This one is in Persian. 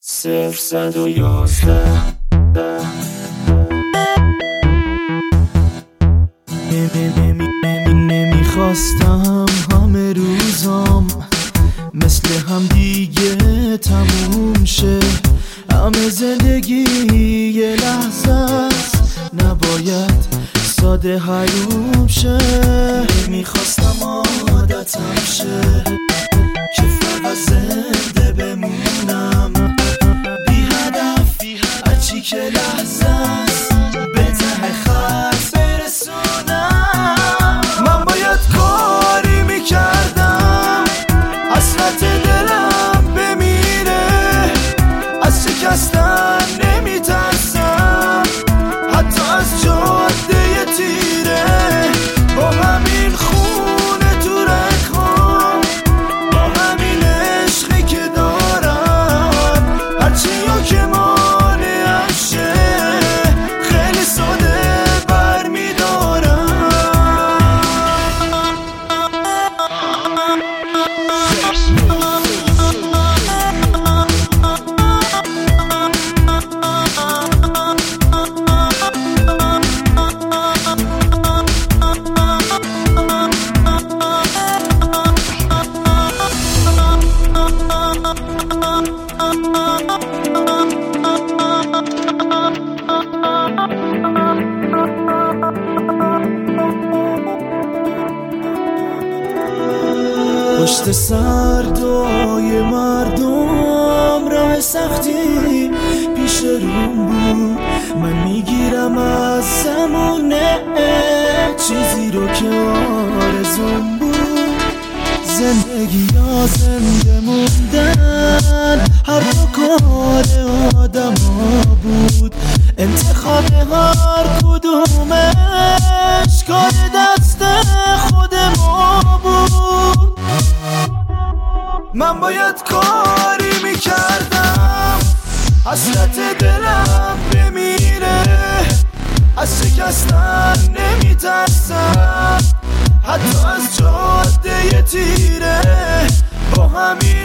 نمیخواستم همه روزام مثل هم دیگه تموم شه، همه زندگی یه لحظه است، نباید ساده حروم شه. نمیخواستم عادتم شه که فقط زنده بمونم، بی هدف هرچی که لحظه است به ته خط برسونم. من باید کاری میکردم حسرت دلم بمیره، از شکستن نمیترسم حتی از جاده تیره، با همین خونه تو رگ‌هام، با همین عشقی که دارم، هرچی ها که مانعم شه خیلی ساده برمیدارم. پشت سر دعای مردم راه سختی پیش روم بود، من میگیرم از زمونه چیزی رو که آرزوم بود. زندگی یا زنده موندن هر دو کار آدم ها بود، انتخاب هر کدومش کار دست خود ما بود. من باید کاری میکردم حسرت دلم بمیره، از شکستن نمیترسم حتی از جاده تیره، با همین